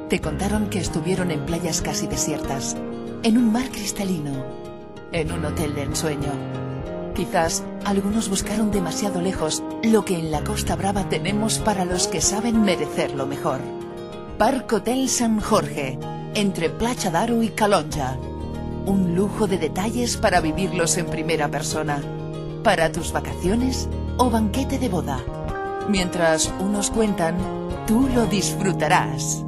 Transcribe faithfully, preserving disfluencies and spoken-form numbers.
Te contaron que estuvieron en playas casi desiertas, en un mar cristalino, en un hotel de ensueño. Quizás algunos buscaron demasiado lejos lo que en la Costa Brava tenemos para los que saben merecer lo mejor. Park Hotel San Jorge, entre Platja d'Aro y Calonja. Un lujo de detalles para vivirlos en primera persona. Para tus vacaciones o banquete de boda. Mientras unos cuentan, tú lo disfrutarás.